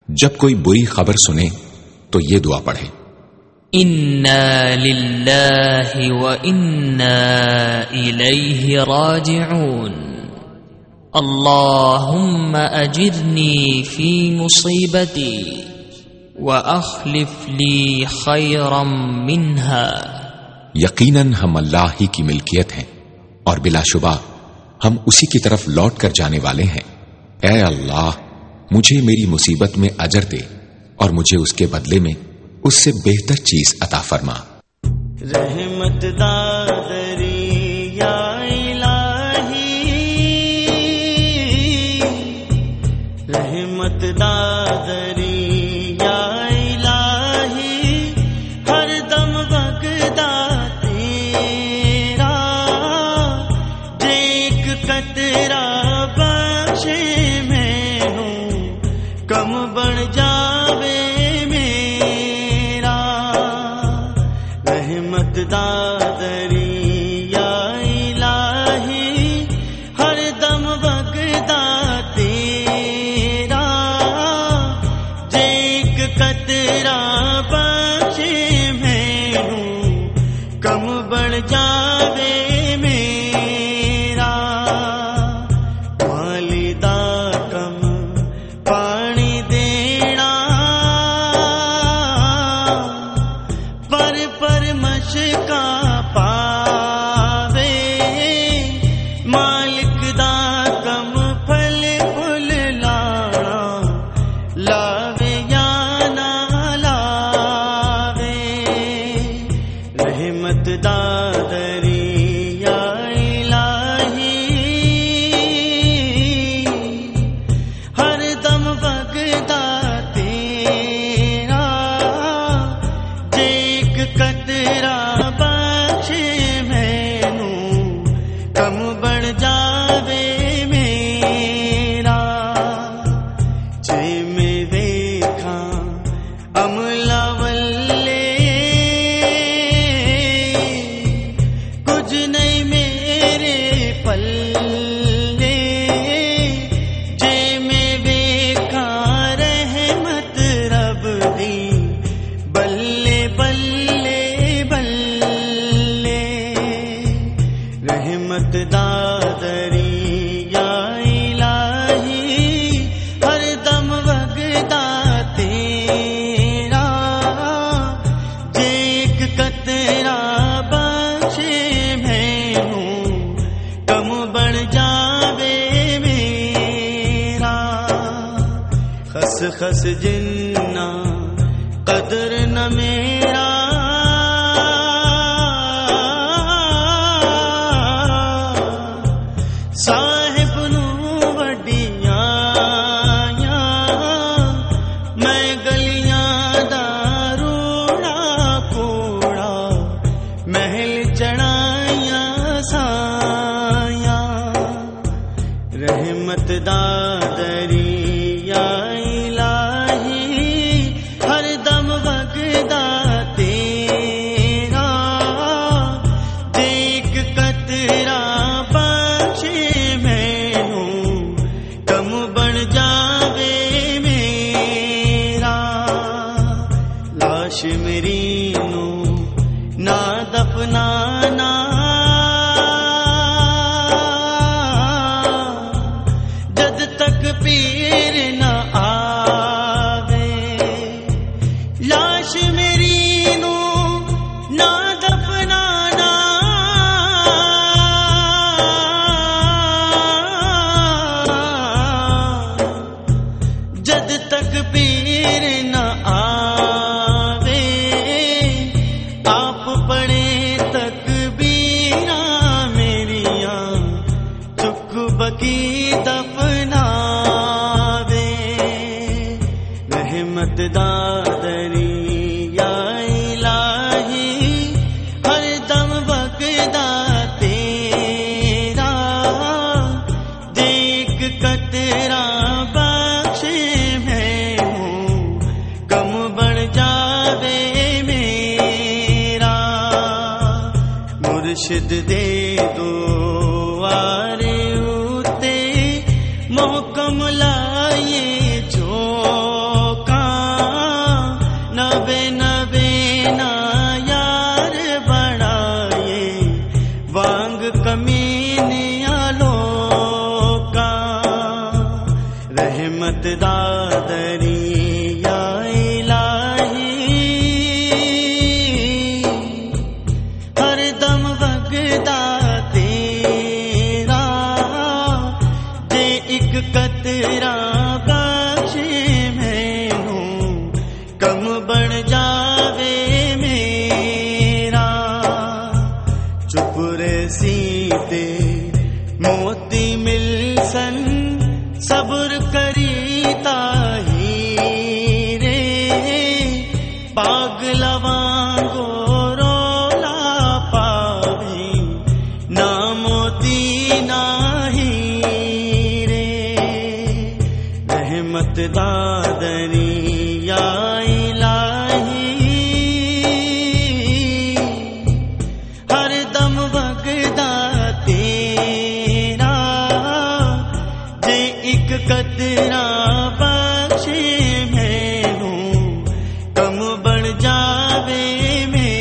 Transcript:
जब कोई बुरी खबर सुने तो ये दुआ पढ़े, इन्ना लिल्लाहि व इन्ना इलैहि राजिऊन, अल्लाहुम्मा अजिरनी फी मुसीबती व अखलिफ ली खैरम मिन्हा। यकीनन हम अल्लाह ही की मिल्कियत हैं और बिलाशुबा हम उसी की तरफ लौट कर जाने वाले हैं। ऐ अल्लाह, मुझे मेरी मुसीबत में अजर दे और मुझे उसके बदले में उससे बेहतर चीज अता फरमा। रहमत दादरी या इलाही, रहमत दादरी या इलाही, हर दम वगदा तेरा, जेक कतरा बख्शे मैनू कम बढ़ जावे मेरा। रहमत दादरी या इलाही, हर दम वगदा तेरा, जेक कतरा बख्शे मैनू कम बढ़ जावे मेरा। वालिदा कम पानी देना, पर मशका पावे, मालिक दा कम फल फुल लाना, लावे या ना लावे। रहमत दादरी या इलाही, हर दम वगदा तेरा, जेक कतरा बख्शे मैनू कम बढ़ जावे मेरा। जे मैं वेखा अमला वल्ले, कुछ नहीं मेरे पल्ले, जे मैं वेखा रहमत रब दी, बल्ले बल्ले बल्ले। रहमत दादरी या इलाही, हर दम वगदा तेरा, जेक कतरा बख्शे मैनू कम बढ़ जावे मेरा। खस खस जिन्ना कदर न मेरा, साहिब नू वड्डियां, मैं गलियां दा रूड़ा कूड़ा, महल चढ़ाया साया। रहमत दादरी या इलाही, हर दम वगदा तेरा, जेक कतरा बख्शे मैनू कम बढ़ जावे मेरा। लाश मेरी नू ना दफनाना, जद तक पीर न आवे। लाश मेरी नू ना दफनाना, जद तक पीर न आवे। आप पढ़े तकबीरा मेरियां, चुक बकी दफनावे। रहमत दादरी या इलाही, हर दम वगदा तेरा, जेक कतरा बख्शे मैनू कम बढ़ जावे मेरा। मुर्शिद दे दो आरे उते, मोहकम लाए झोंक जावे में